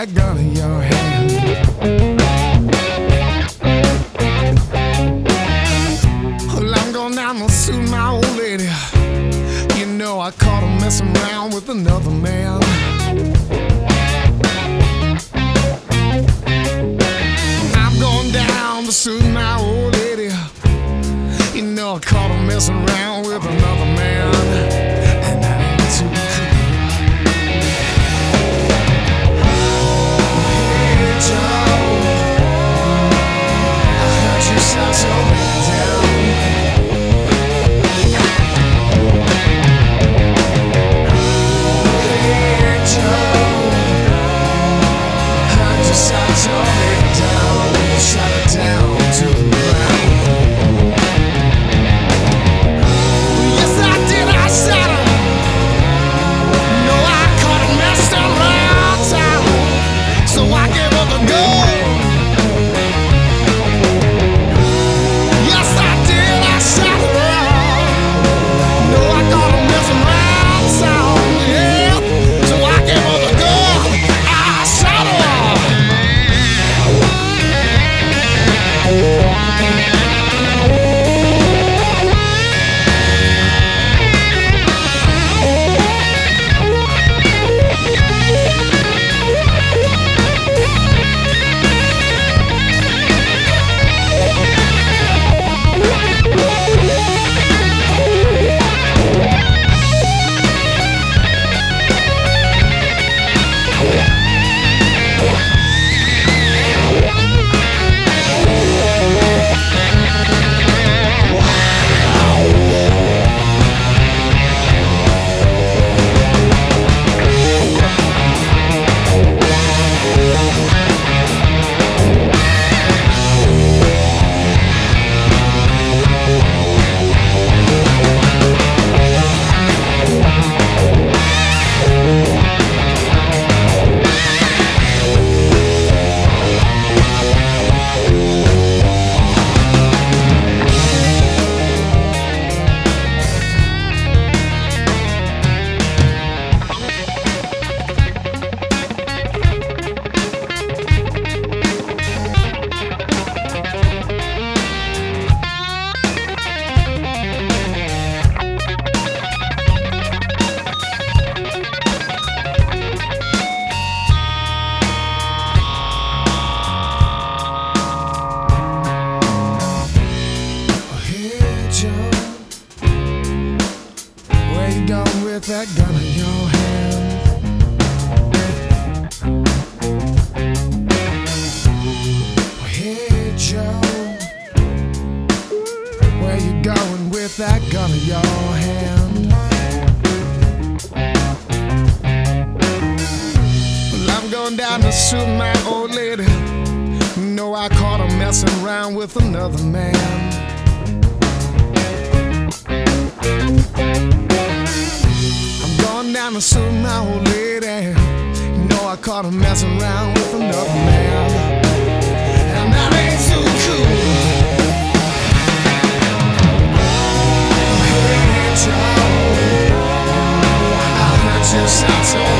that gun in your hand. Well, I'm going down to see my old lady. You know I caught her messing around with another man. I'm going down to see my old lady. You know I caught her messing around with another man. And that ain't too cool. Hey Joe, I heard you shot your man down. Hey Joe, heard you shot your man down. Shot it down to the ground. Yes, I did, I shot her. No, I caught her messing around town, so I gave her the go. Yes, I did, I shot her. No, I caught her messing around town, yeah, so I gave her the go. I shot her. With that gun in your hand. Hey Joe, where you going with that gun in your hand? Well, I'm going down to shoot my old lady. You know I caught her messing around with another man. Down to see my old lady. You know I caught her messing around with another man. And that ain't too cool. Hey Joe, I heard you shot your